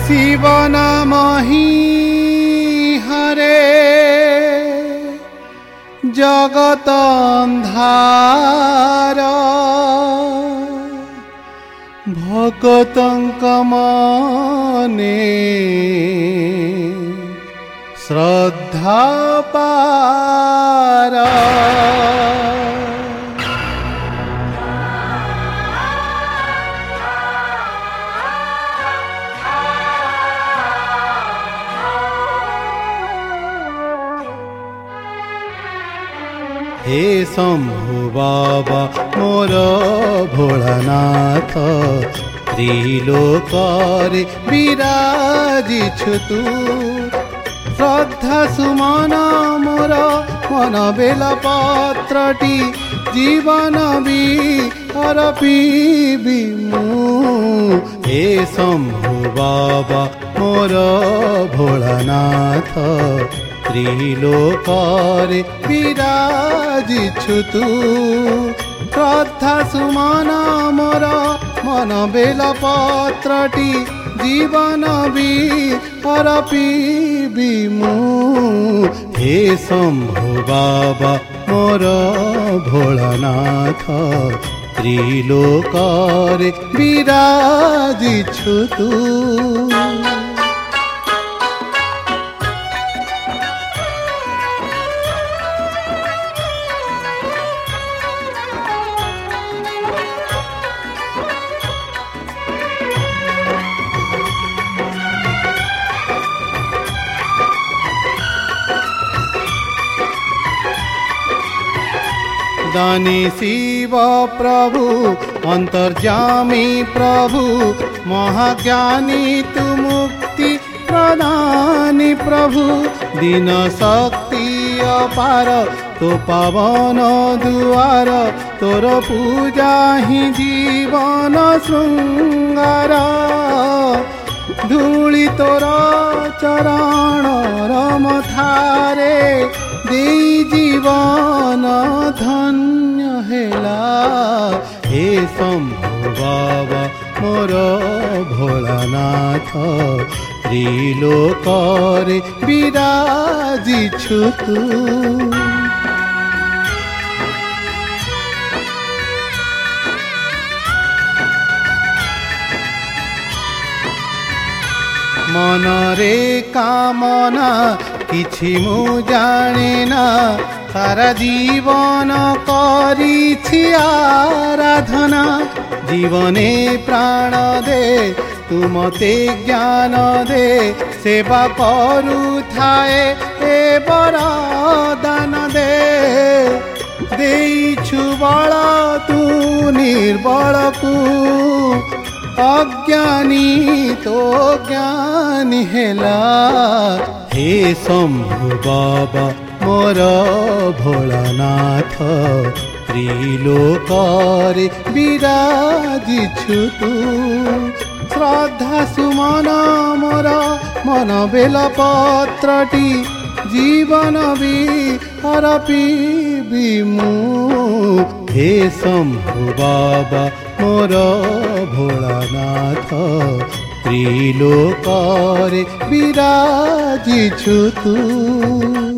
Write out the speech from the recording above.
शिव नाम ही हरे जगत अंधार भगतंक मने श्रद्धा पार। हे शंभु बाबा मोर भोलानाथ त्रिलोकरे विराजिछु तू। श्रद्धा सुमन मोर मन बेल पत्रटी जीवन भी अर्पिबि मु। हे शंभु बाबा मोर भोलानाथ त्रिलोकरे विराजिछु तू। श्रद्धा सुमन मोर मन बेल पत्रटी जीवन भी अर्पिबि मु। हे शंभु बाबा मोर भोलानाथ त्रिलोकरे विराजिछु तू। दानी शिव प्रभु अंतर्यामी प्रभु महाज्ञानी तु मुक्ति प्रदानी प्रभु। दीन शक्ति अपार तो पावन दुआर तोर पूजा ही जीवन श्रृंगार। धूली तोर चरण मथारे दे जीवन धन्य हेला। हे शंभु बाबा मोर भोलानाथ त्रिलोकरे विराजिछु तू। मनरे कामना किछि मु जाने ना सारा जीवन करिछि आराधना। जीवने प्राण दे तू मते ज्ञान दे सेवा करुथाए ए वरदान दे। देइछु बल तू निर्बल को अज्ञानी तो ज्ञानी हेला। हे शंभु बाबा मोर भोलानाथ त्रिलोकरे विराजिछु तू। श्रद्धा सुमन मोर मन बेल पत्रटी जीवन भी अर्पिबि मु। हे शंभु बाबा मोर भोलानाथ त्रिलोकरे विराजिछु तू।